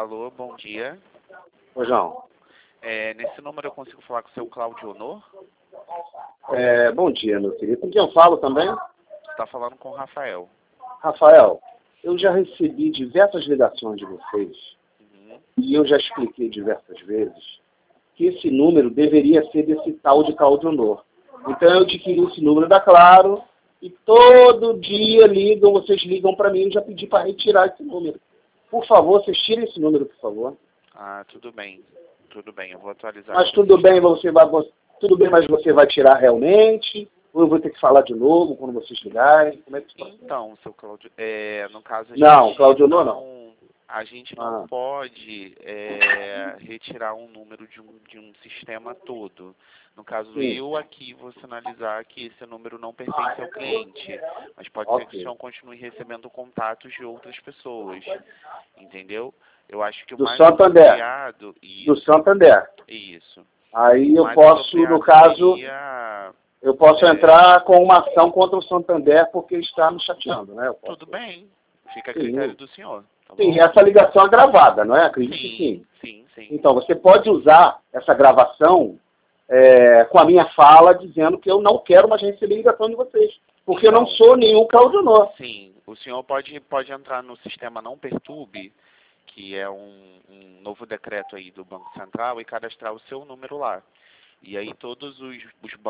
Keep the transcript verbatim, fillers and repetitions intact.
Alô, bom dia. Ô, João. É, nesse número eu consigo falar com o seu Cláudio Honor? É, bom dia, meu querido. Com quem eu falo também? Você está falando com o Rafael. Rafael, eu já recebi diversas ligações de vocês Uhum. e eu já expliquei diversas vezes que esse número deveria ser desse tal de Cláudio Honor. Então eu adquiri esse número da Claro e todo dia ligam, vocês ligam para mim, eu já pedi para retirar esse número. Por favor, vocês tirem esse número, por favor. Ah, tudo bem. Tudo bem, eu vou atualizar. Mas aqui. tudo bem, você vai, tudo bem, mas você vai tirar realmente? Ou eu vou ter que falar de novo quando vocês ligarem? Como é que funciona? Então, seu Cláudio, é, no caso a Não, gente Cláudio Honor não. A gente não Ah. pode é, retirar um número de um, de um sistema todo. No caso, Sim. eu aqui vou sinalizar que esse número não pertence ao cliente, mas pode Ok. ser que o senhor continue recebendo contatos de outras pessoas, entendeu? Eu acho que o Do mais Santander. apropriado... Isso, Do Santander. isso. Aí O eu mais posso, no apropriado caso, seria, eu posso é, entrar com uma ação contra o Santander porque está me chateando, né? Eu posso. Tudo bem, fica a Sim. critério do senhor, tá Sim, bom? essa ligação é gravada, não é? Acredito que sim. Sim, sim. Então, você pode usar essa gravação é, com a minha fala dizendo que eu não quero mais receber ligação de vocês. Porque eu não Então, sou nenhum Cláudio Honor. Sim, o senhor pode, pode entrar no sistema Não Perturbe, que é um, um novo decreto aí do Banco Central, e cadastrar o seu número lá. E aí todos os, os